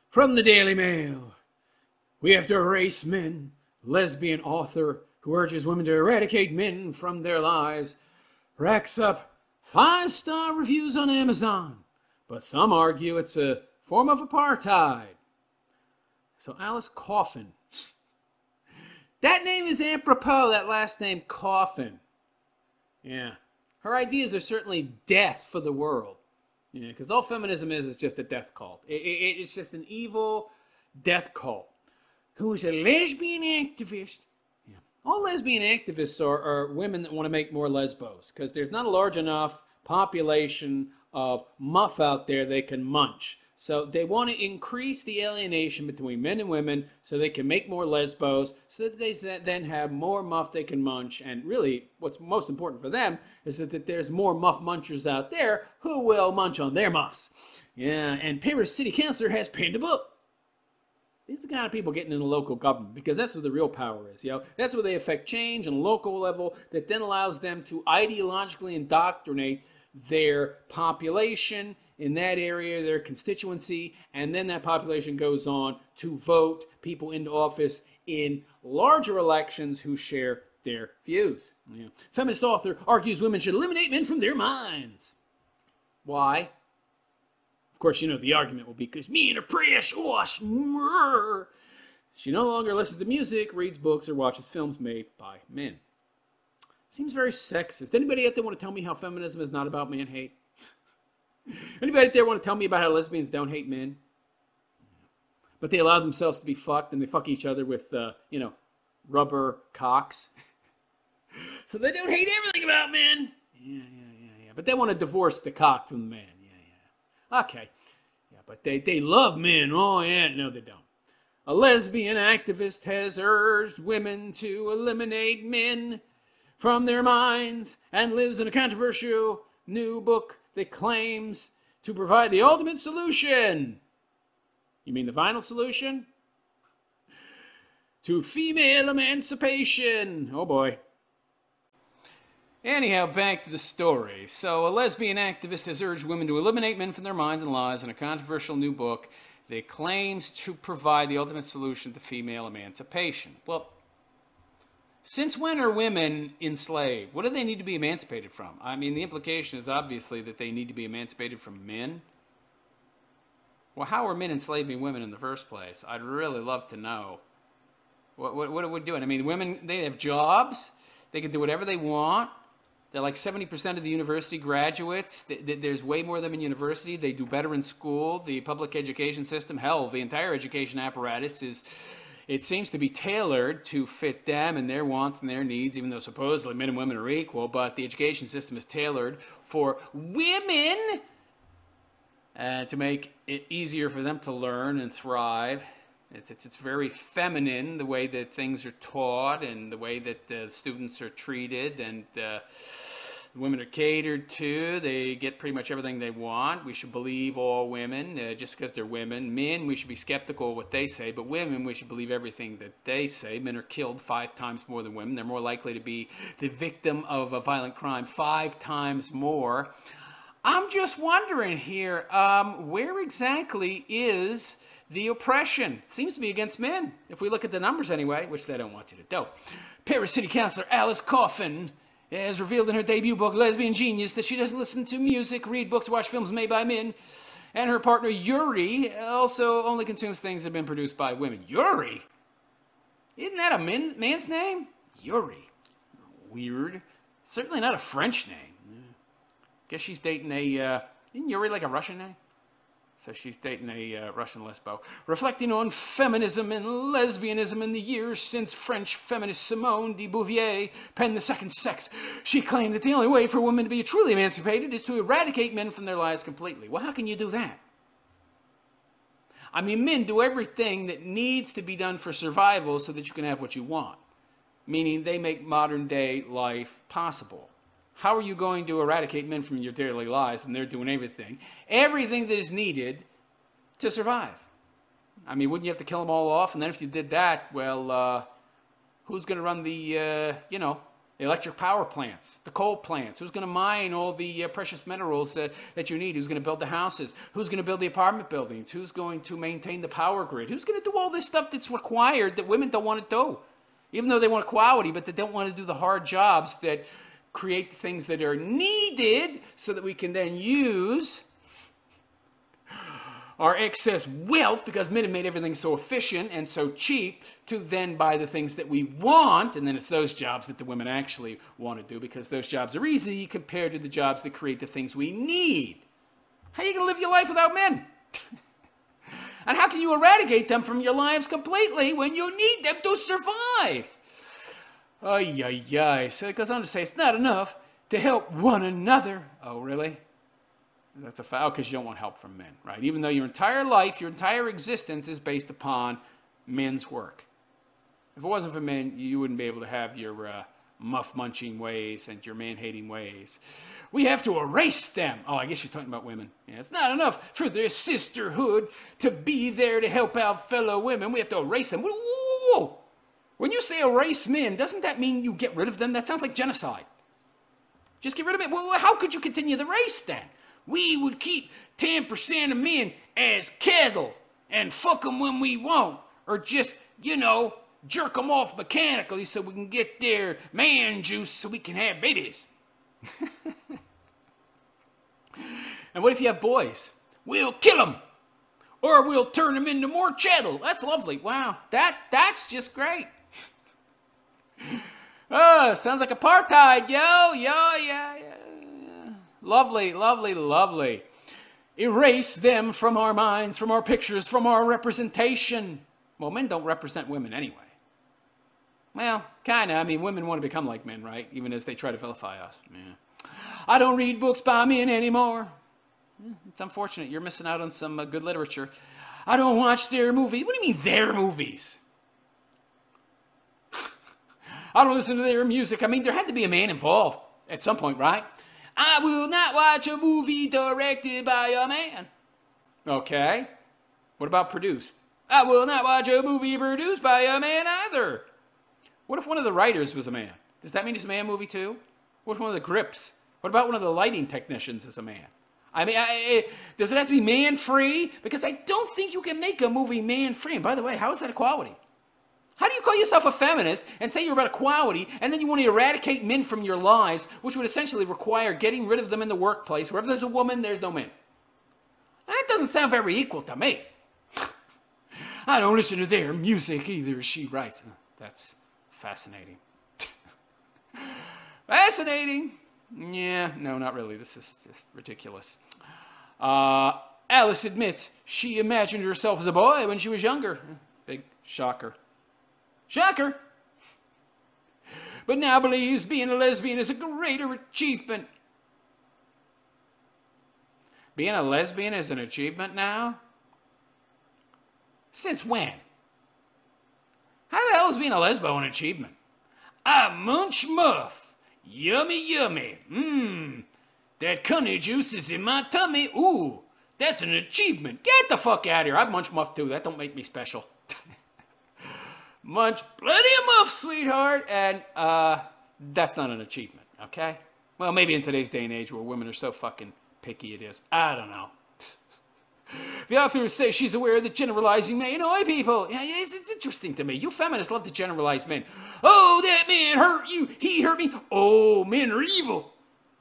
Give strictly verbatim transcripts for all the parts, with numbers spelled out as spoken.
From the Daily Mail, we have to erase men. Lesbian author who urges women to eradicate men from their lives racks up five-star reviews on Amazon, but some argue it's a form of apartheid. So Alice Coffin. That name is apropos, that last name, Coffin. Yeah. Her ideas are certainly death for the world. Yeah, because all feminism is is just a death cult. It, it, it's just an evil death cult. Who is a lesbian activist. Yeah. All lesbian activists are, are women that want to make more lesbos, because there's not a large enough population of muff out there they can munch. So they want to increase the alienation between men and women so they can make more lesbos, so that they then have more muff they can munch. And really, what's most important for them is that, that there's more muff munchers out there who will munch on their muffs. Yeah, and Paris City Councilor has penned a book. These are the kind of people getting in the local government, because that's where the real power is. You know, that's where they affect change on a local level that then allows them to ideologically indoctrinate their population in that area, their constituency, and then that population goes on to vote people into office in larger elections who share their views. Yeah. Feminist author argues women should eliminate men from their minds. Why? Of course, you know the argument will be because men are precious. She no longer listens to music, reads books, or watches films made by men. Seems very sexist. Anybody out there want to tell me how feminism is not about man hate? Anybody out there want to tell me about how lesbians don't hate men? But they allow themselves to be fucked, and they fuck each other with, uh, you know, rubber cocks. So they don't hate everything about men. Yeah, yeah, yeah, yeah. But they want to divorce the cock from the man. Yeah, yeah. Okay. Yeah, but they, they love men. Oh, yeah. No, they don't. A lesbian activist has urged women to eliminate men from their minds and lives in a controversial new book that claims to provide the ultimate solution. You mean the final solution? To female emancipation. Oh boy. Anyhow, back to the story. So, a lesbian activist has urged women to eliminate men from their minds and lives in a controversial new book that claims to provide the ultimate solution to female emancipation. Well, since when are women enslaved? What do they need to be emancipated from? I mean, the implication is obviously that they need to be emancipated from men. Well, how are men enslaving women in the first place? I'd really love to know. What, what, what are we doing? I mean, women, they have jobs. They can do whatever they want. They're like seventy percent of the university graduates. There's way more of them in university. They do better in school. The public education system, hell, the entire education apparatus is... It seems to be tailored to fit them and their wants and their needs, even though supposedly men and women are equal, but the education system is tailored for women uh, to make it easier for them to learn and thrive. It's, it's, it's very feminine, the way that things are taught and the way that uh, students are treated, and uh, women are catered to. They get pretty much everything they want. We should believe all women uh, just because they're women. Men, we should be skeptical of what they say, but women, we should believe everything that they say. Men are killed five times more than women. They're more likely to be the victim of a violent crime five times more. I'm just wondering here, um, where exactly is the oppression? It seems to be against men, if we look at the numbers anyway, which they don't want you to do. Paris City Councilor Alice Coffin has revealed in her debut book, Lesbian Genius, that she doesn't listen to music, read books, watch films made by men. And her partner, Yuri, also only consumes things that have been produced by women. Yuri? Isn't that a man, man's name? Yuri. Weird. Certainly not a French name. Guess she's dating a, uh, isn't Yuri like a Russian name? So she's dating a uh, Russian lesbo. Reflecting on feminism and lesbianism in the years since French feminist Simone de Beauvoir penned The Second Sex, she claimed that the only way for women to be truly emancipated is to eradicate men from their lives completely. Well, how can you do that? I mean, men do everything that needs to be done for survival so that you can have what you want. Meaning they make modern day life possible. How are you going to eradicate men from your daily lives when they're doing everything? Everything that is needed to survive. I mean, wouldn't you have to kill them all off? And then if you did that, well, uh, who's going to run the, uh, you know, The electric power plants, the coal plants. Who's going to mine all the uh, precious minerals that, that you need? Who's going to build the houses? Who's going to build the apartment buildings? Who's going to maintain the power grid? Who's going to do all this stuff that's required that women don't want to do? Even though they want equality, but they don't want to do the hard jobs that create the things that are needed so that we can then use our excess wealth, because men have made everything so efficient and so cheap, to then buy the things that we want, and then it's those jobs that the women actually want to do, because those jobs are easy compared to the jobs that create the things we need. How are you going to live your life without men? And how can you eradicate them from your lives completely when you need them to survive? Ay, ay, ay. So it goes on to say it's not enough to help one another. Oh, really? That's a foul, because you don't want help from men, right? Even though your entire life, your entire existence is based upon men's work. If it wasn't for men, you wouldn't be able to have your uh, muff-munching ways and your man-hating ways. We have to erase them. Oh, I guess she's talking about women. Yeah, it's not enough for their sisterhood to be there to help out fellow women. We have to erase them. Whoa, whoa, whoa. When you say erase men, doesn't that mean you get rid of them? That sounds like genocide. Just get rid of it. Well, how could you continue the race then? We would keep ten percent of men as cattle and fuck them when we want, or just, you know, jerk them off mechanically so we can get their man juice so we can have babies. And what if you have boys? We'll kill them, or we'll turn them into more chattel. That's lovely. Wow, that that's just great. Oh, sounds like apartheid, yo, yo, yeah, yeah. Lovely, lovely, lovely. Erase them from our minds, from our pictures, from our representation. Well, men don't represent women anyway. Well, kind of. I mean, women want to become like men, right? Even as they try to vilify us. Yeah. I don't read books by men anymore. It's unfortunate. You're missing out on some uh, good literature. I don't watch their movies. What do you mean, their movies? I don't listen to their music. I mean, there had to be a man involved at some point, right? I will not watch a movie directed by a man. Okay. What about produced? I will not watch a movie produced by a man either. What if one of the writers was a man? Does that mean it's a man movie too? What if one of the grips? What about one of the lighting technicians is a man? I mean, I, does it have to be man-free? Because I don't think you can make a movie man-free. And by the way, how is that equality? How do you call yourself a feminist and say you're about equality, and then you want to eradicate men from your lives, which would essentially require getting rid of them in the workplace? Wherever there's a woman, there's no men. That doesn't sound very equal to me. I don't listen to their music either, she writes. That's fascinating. Fascinating. Yeah, no, not really. This is just ridiculous. Uh, Alice admits she imagined herself as a boy when she was younger. Big shocker. Shocker! But now believes being a lesbian is a greater achievement. Being a lesbian is an achievement now? Since when? How the hell is being a lesbo an achievement? I munch muff. Yummy, yummy. Mmm. That cunny juice is in my tummy. Ooh, that's an achievement. Get the fuck out of here. I munch muff too. That don't make me special. Munch plenty of muff, sweetheart, and uh, that's not an achievement, okay? Well, maybe in today's day and age where women are so fucking picky it is. I don't know. The author says she's aware that generalizing may annoy people. Yeah, it's, it's interesting to me. You feminists love to generalize men. Oh, that man hurt you. He hurt me. Oh, men are evil.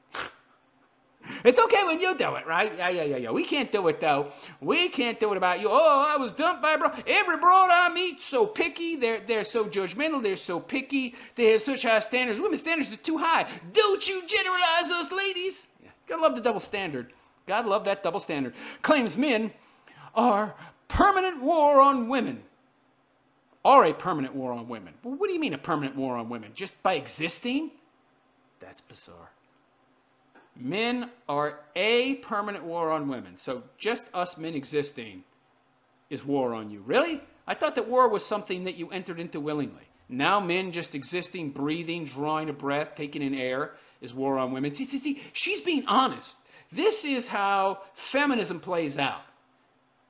It's okay when you do it, right? Yeah, yeah, yeah, yeah. We can't do it, though. We can't do it about you. Oh, I was dumped by a broad. Every broad I meet, so picky. They're, they're so judgmental. They're so picky. They have such high standards. Women's standards are too high. Don't you generalize us, ladies. Yeah. Gotta love the double standard. Gotta love that double standard. Claims men are permanent war on women. Are a permanent war on women. Well, what do you mean a permanent war on women? Just by existing? That's bizarre. Men are a permanent war on women. So just us men existing is war on you. Really? I thought that war was something that you entered into willingly. Now men just existing, breathing, drawing a breath, taking in air is war on women. See, see, see, she's being honest. This is how feminism plays out.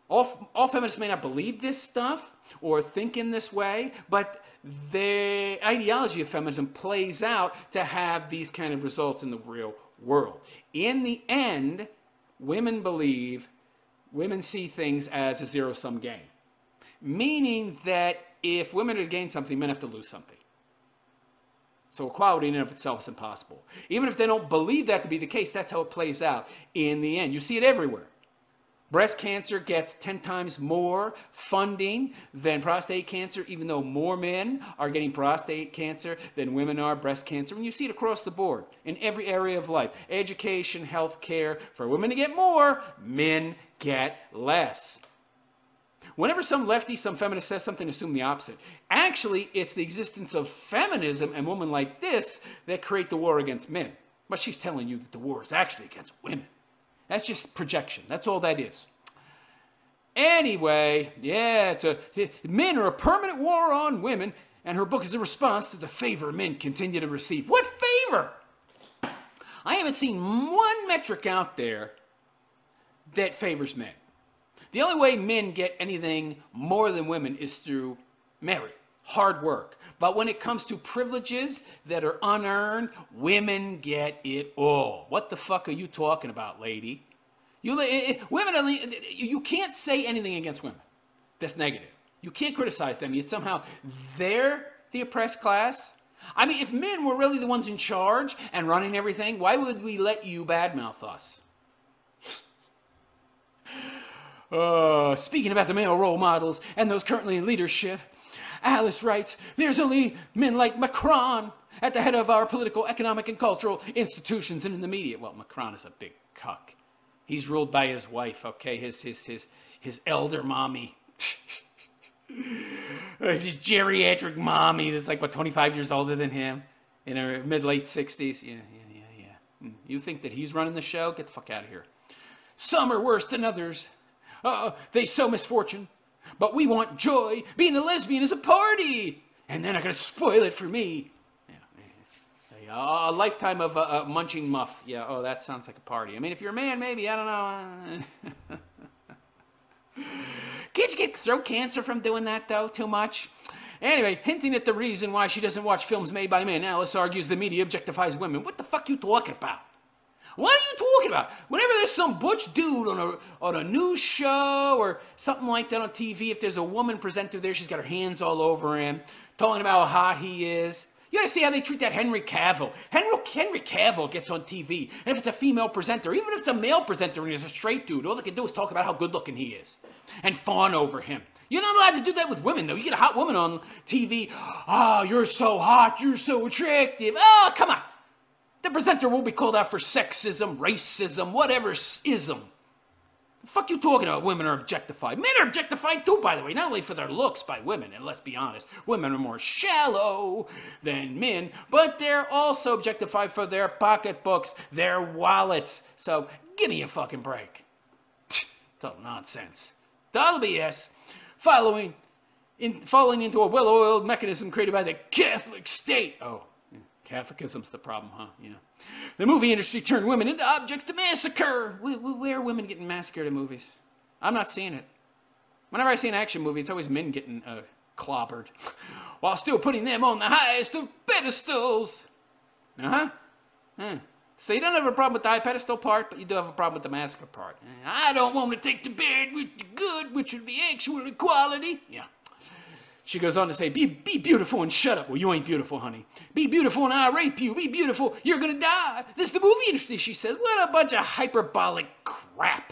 All, all feminists may not believe this stuff or think in this way, but the ideology of feminism plays out to have these kind of results in the real world. In the end, women believe, women see things as a zero-sum game, meaning that if women are to gain something, men have to lose something. So equality in and of itself is impossible. Even if they don't believe that to be the case, that's how it plays out in the end. You see it everywhere. Breast cancer gets ten times more funding than prostate cancer, even though more men are getting prostate cancer than women are breast cancer. And you see it across the board in every area of life. Education, health care. For women to get more, men get less. Whenever some lefty, some feminist says something, assume the opposite. Actually, it's the existence of feminism and women like this that create the war against men. But she's telling you that the war is actually against women. That's just projection. That's all that is. Anyway, yeah, it's a, men are a permanent war on women, and her book is a response to the favor men continue to receive. What favor? I haven't seen one metric out there that favors men. The only way men get anything more than women is through merit, hard work. But when it comes to privileges that are unearned, women get it all. What the fuck are you talking about, lady? You, women, you can't say anything against women that's negative. You can't criticize them. Yet somehow they're the oppressed class. I mean, if men were really the ones in charge and running everything, why would we let you badmouth us? Uh, speaking about the male role models and those currently in leadership, Alice writes, there's only men like Macron at the head of our political, economic, and cultural institutions and in the media. Well, Macron is a big cuck. He's ruled by his wife, okay, his his his his elder mommy. His geriatric mommy that's like, what, twenty-five years older than him in her mid-late sixties. Yeah, yeah, yeah, yeah. You think that he's running the show? Get the fuck out of here. Some are worse than others. Uh, they sow misfortune, but we want joy. Being a lesbian is a party, and they're not going to spoil it for me. Yeah, yeah. A lifetime of uh, uh, munching muff. Yeah, oh, that sounds like a party. I mean, if you're a man, maybe, I don't know. Can't you get throat cancer from doing that, though, too much? Anyway, hinting at the reason why she doesn't watch films made by men, Alice argues the media objectifies women. What the fuck are you talking about? What are you talking about? Whenever there's some butch dude on a on a news show or something like that on T V, if there's a woman presenter there, she's got her hands all over him, talking about how hot he is. You gotta see how they treat that Henry Cavill. Henry, Henry Cavill gets on T V, and if it's a female presenter, even if it's a male presenter and he's a straight dude, all they can do is talk about how good looking he is and fawn over him. You're not allowed to do that with women, though. You get a hot woman on T V, oh, you're so hot, you're so attractive. Oh, come on. The presenter will be called out for sexism, racism, whatever ism. The fuck you talking about? Women are objectified. Men are objectified too, by the way, not only for their looks by women, and let's be honest, women are more shallow than men, but they're also objectified for their pocketbooks, their wallets. So give me a fucking break. Total nonsense. Total B S. Following, in, falling into a well-oiled mechanism created by the Catholic state. Oh. Catholicism's the problem, huh? Yeah. The movie industry turned women into objects to massacre. Where are women getting massacred in movies? I'm not seeing it. Whenever I see an action movie, it's always men getting uh, clobbered, while still putting them on the highest of pedestals. Uh-huh. Hmm. So you don't have a problem with the high pedestal part, but you do have a problem with the massacre part. I don't want to take the bad with the good, which would be actual equality. Yeah. She goes on to say, be, be beautiful and shut up. Well, you ain't beautiful, honey. Be beautiful and I'll rape you. Be beautiful, you're going to die. This is the movie industry, she says. What a bunch of hyperbolic crap.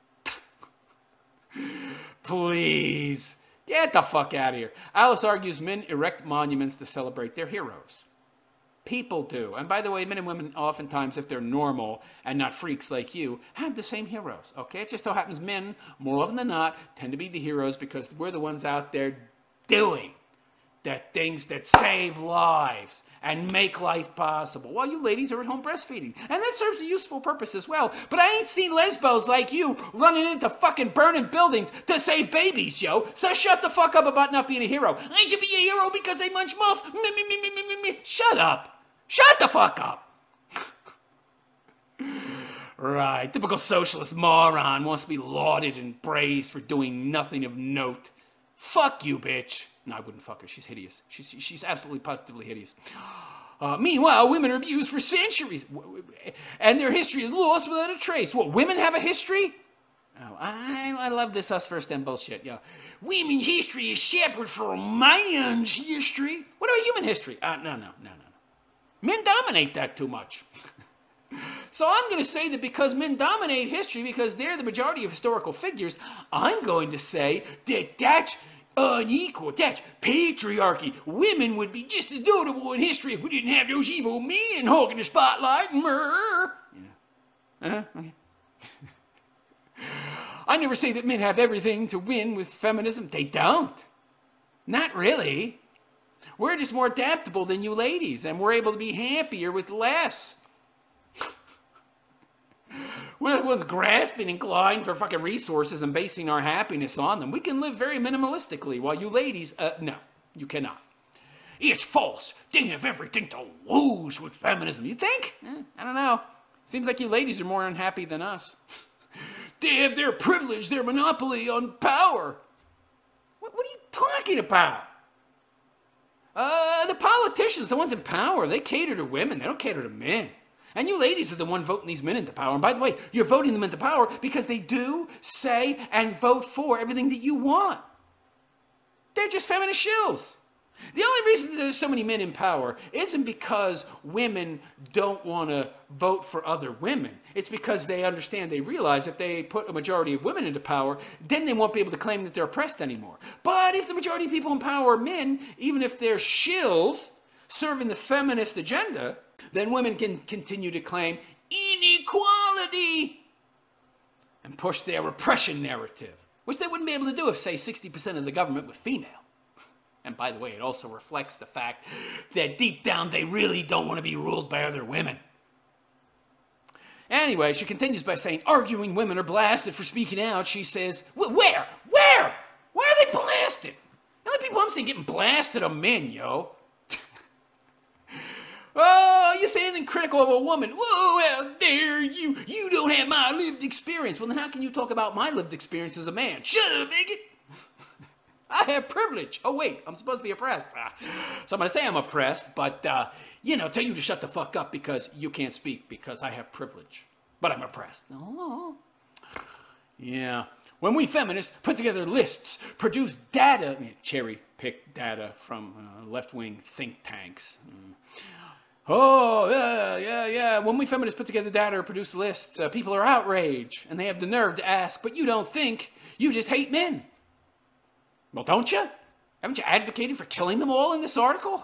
Please, get the fuck out of here. Alice argues men erect monuments to celebrate their heroes. People do. And by the way, men and women oftentimes, if they're normal and not freaks like you, have the same heroes, okay? It just so happens men, more often than not, tend to be the heroes because we're the ones out there doing the things that save lives and make life possible while you ladies are at home breastfeeding. And that serves a useful purpose as well. But I ain't seen lesbos like you running into fucking burning buildings to save babies, yo. So shut the fuck up about not being a hero. I should be a hero because I munch muff. Me, me, me, me, me, me, me. Shut up. Shut the fuck up. Right. Typical socialist moron wants to be lauded and praised for doing nothing of note. Fuck you, bitch. No, I wouldn't fuck her. She's hideous. She's, she's absolutely positively hideous. Uh, meanwhile, women are abused for centuries, and their history is lost without a trace. What, women have a history? Oh, I, I love this us first and bullshit. Yeah. Women's history is separate from man's history. What about human history? Uh, no, no, no, no, no. Men dominate that too much. So I'm going to say that because men dominate history, because they're the majority of historical figures, I'm going to say that that's unequal. That's patriarchy. Women would be just as notable in history if we didn't have those evil men hogging the spotlight. Murr. Yeah. Uh-huh. Okay. I never say that men have everything to win with feminism. They don't. Not really. We're just more adaptable than you ladies, and we're able to be happier with less. We're the ones grasping and clawing for fucking resources and basing our happiness on them. We can live very minimalistically, while you ladies, uh, no, you cannot. It's false. They have everything to lose with feminism. You think? Eh, I don't know. Seems like you ladies are more unhappy than us. They have their privilege, their monopoly on power. What, what are you talking about? Uh, the politicians, the ones in power, they cater to women. They don't cater to men. And you ladies are the one voting these men into power. And by the way, you're voting them into power because they do, say, and vote for everything that you want. They're just feminist shills. The only reason that there's so many men in power isn't because women don't want to vote for other women. It's because they understand, they realize if they put a majority of women into power, then they won't be able to claim that they're oppressed anymore. But if the majority of people in power are men, even if they're shills serving the feminist agenda, then women can continue to claim inequality and push their repression narrative, which they wouldn't be able to do if, say, sixty percent of the government was female. And by the way, it also reflects the fact that deep down they really don't want to be ruled by other women. Anyway, she continues by saying, arguing women are blasted for speaking out. She says, where? Where? Why are they blasted? The only people I'm seeing getting blasted are men, yo. Oh, you say anything critical of a woman. Whoa, how dare you? You don't have my lived experience. Well, then how can you talk about my lived experience as a man? Shut up, bigot. I have privilege. Oh, wait, I'm supposed to be oppressed. Uh, so I'm going to say I'm oppressed, but, uh, you know, tell you to shut the fuck up because you can't speak because I have privilege. But I'm oppressed. Oh. Yeah. When we feminists put together lists, produce data, I mean, cherry-pick data from uh, left-wing think tanks. Mm. Oh, yeah, yeah, yeah. When we feminists put together data or produce lists, uh, people are outraged, and they have the nerve to ask, but you don't think, you just hate men. Well, don't you? Haven't you advocated for killing them all in this article?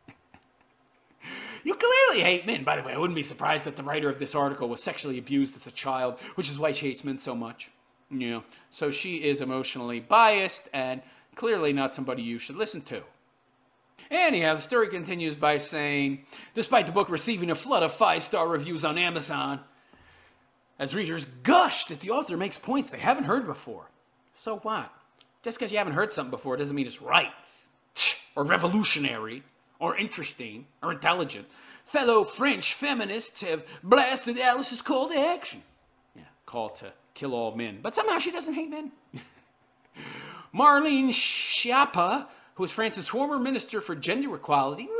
You clearly hate men. By the way, I wouldn't be surprised that the writer of this article was sexually abused as a child, which is why she hates men so much. You know, so she is emotionally biased and clearly not somebody you should listen to. Anyhow, the story continues by saying, despite the book receiving a flood of five-star reviews on Amazon, as readers gush that the author makes points they haven't heard before. So what? Just because you haven't heard something before doesn't mean it's right, or revolutionary, or interesting, or intelligent. Fellow French feminists have blasted Alice's call to action. Yeah, call to kill all men. But somehow she doesn't hate men. Marlene Schiappa, who is France's former minister for gender equality,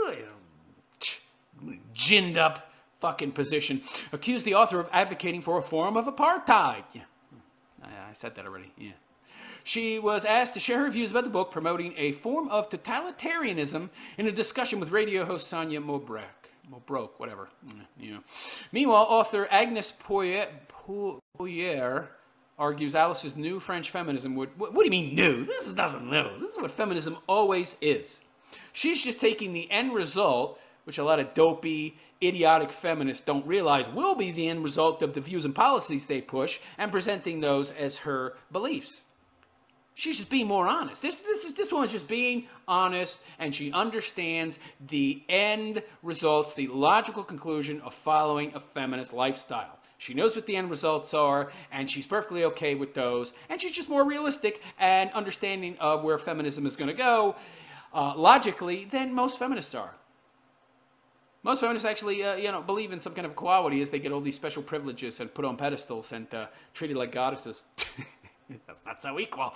ginned up fucking position, accused the author of advocating for a form of apartheid. Yeah, I said that already, yeah. She was asked to share her views about the book promoting a form of totalitarianism in a discussion with radio host Sonia Mobrook. Mobrook, whatever. You know. Meanwhile, author Agnes Poyer argues Alice's new French feminism would... What, what do you mean new? This is nothing new. This is what feminism always is. She's just taking the end result, which a lot of dopey, idiotic feminists don't realize will be the end result of the views and policies they push, and presenting those as her beliefs. She's just being more honest. This, this, is, this one's just being honest, and she understands the end results, the logical conclusion of following a feminist lifestyle. She knows what the end results are, and she's perfectly okay with those, and she's just more realistic and understanding of where feminism is going to go, uh, logically, than most feminists are. Most feminists actually, uh, you know, believe in some kind of equality as they get all these special privileges and put on pedestals and uh, treated like goddesses. That's not so equal.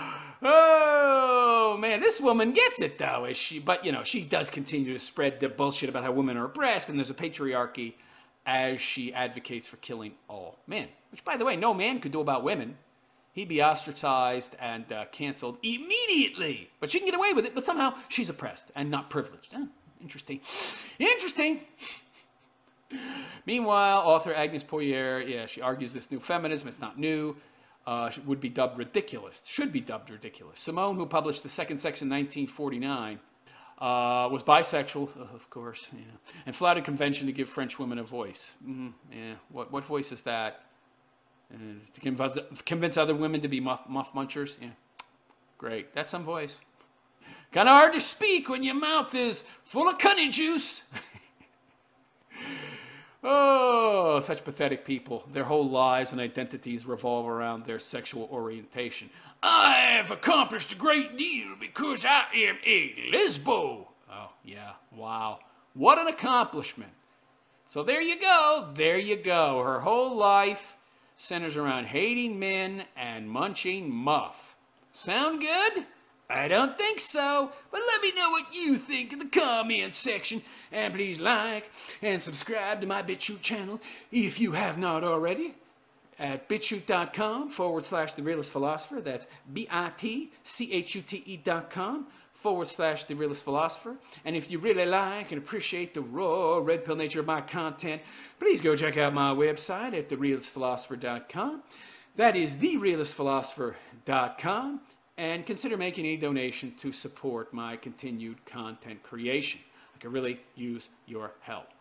Oh, man, this woman gets it, though, is she? But, you know, she does continue to spread the bullshit about how women are oppressed and there's a patriarchy as she advocates for killing all men. Which, by the way, no man could do about women. He'd be ostracized and uh, canceled immediately. But she can get away with it, but somehow she's oppressed and not privileged. Oh, interesting. Interesting. Meanwhile, author Agnes Poirier, yeah, she argues this new feminism, it's not new, uh, would be dubbed ridiculous, should be dubbed ridiculous. Simone, who published The Second Sex in nineteen forty-nine, uh, was bisexual, of course, yeah, and flouted convention to give French women a voice. Mm-hmm, yeah, what, what voice is that? Uh, to convince, convince other women to be muff, muff munchers? Yeah, great. That's some voice. Kind of hard to speak when your mouth is full of cunning juice. Oh, such pathetic people. Their whole lives and identities revolve around their sexual orientation. I have accomplished a great deal because I am a lesbo. Oh, yeah. Wow. What an accomplishment. So there you go. There you go. Her whole life centers around hating men and munching muff. Sound good? I don't think so, but let me know what you think in the comment section. And please like and subscribe to my BitChute channel if you have not already at bitchute.com forward slash The Realist Philosopher. That's B-I-T-C-H-U-T-E dot com forward slash The Realist Philosopher. And if you really like and appreciate the raw red pill nature of my content, please go check out my website at the realist philosopher dot com. That is the realist philosopher dot com. And consider making a donation to support my continued content creation. I could really use your help.